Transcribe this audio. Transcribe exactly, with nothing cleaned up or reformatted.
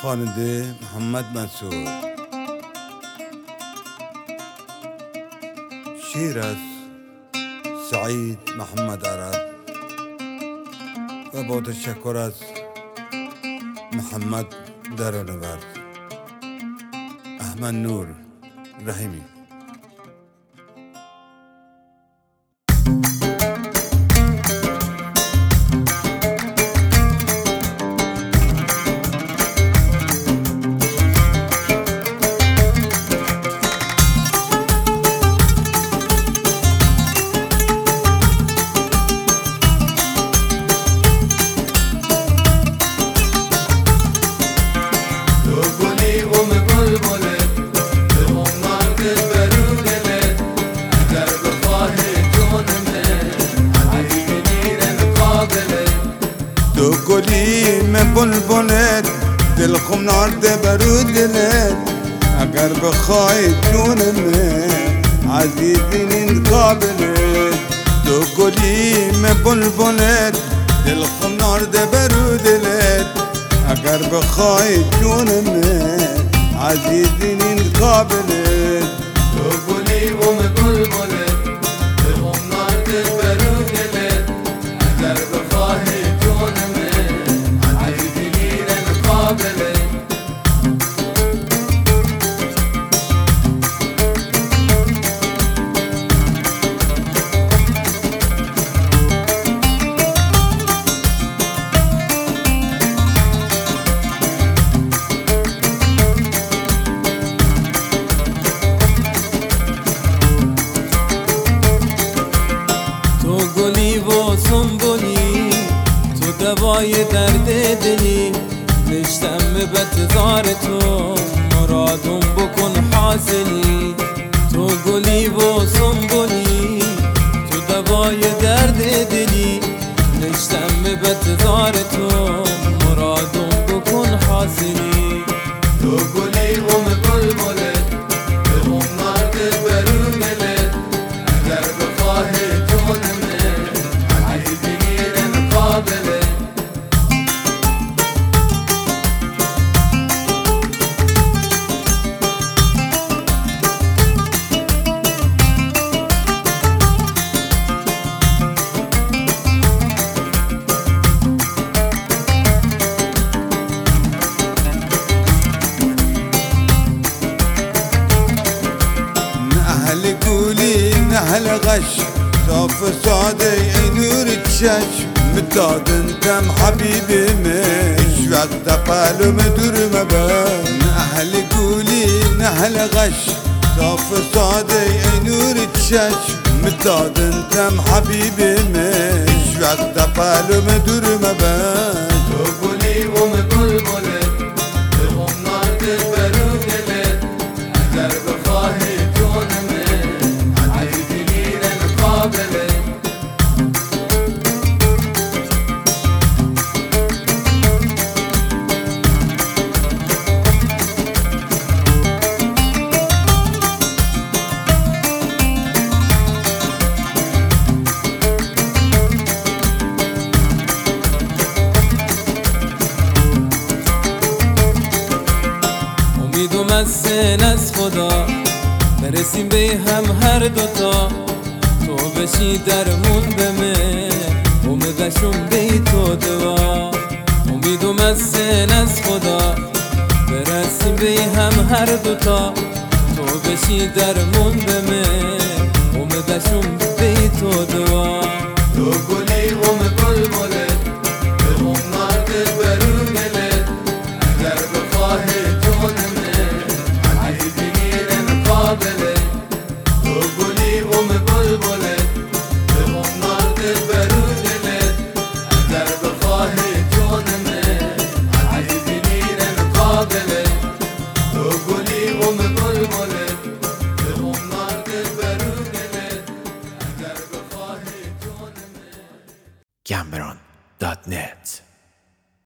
خواننده محمد منصور. شعر از سعید محمد عرب و با تشکر از محمد درانورد. احمد نور رحیمی. تو گلی من بلبلت دل خم نارده برو دلت اگر بخوای جون من عزیزین قابلت. تو گلی من بلبلت دل خم نارده برو دلت اگر بخوای جون من عزیزین قابلت. تو گلی و من بلبلت دل خم نارده برو دلت اگر بخوای جون من عزیزین قابلت. گلی و سنبولی تو دوای درد دلی نشتم به انتظار تو مرادم بکن حاصلی. تو گلی و سنبولی تو دوای درد دلی نشتم به انتظار تو مرادم بکن حاصلی. تو گلی و من بلبلت دل خم نارده برو دلت اگر بخوای جون من عزیزین قابلت. اهل قولي اهل غش صاف ساده ای نور چشم متاد انتم حبیبی من اش وقت قلم دور مبن. اهل قولي اهل غش صاف ساده ای نور چشم متاد انتم حبیبی من اش وقت قلم دور مبن. تو گلی و من بلبلت دل خم نارده برو دلت اگر بخوای جون من عزیزین قابلت. امیدم از سن از خدا برسیم به هم هر دوتا تو بشی درمون به من امیدشون به تو دوا. امیدم از سن از خدا برسیم به هم هر دوتا تو بشی درمون به من امیدشون به تو دوا. تو گلی و من بلبلت دل خم نارده برو دلت اگر بخوای جون من عزیزین قابلت. تو گلی و من بلبلت دل خم نارده برو دلت اگر بخوای جون من عزیزین قابلت. تو گلی و من بلبلت دل خم نارده برو دلت اگر بخوای جون من گمبران دات نت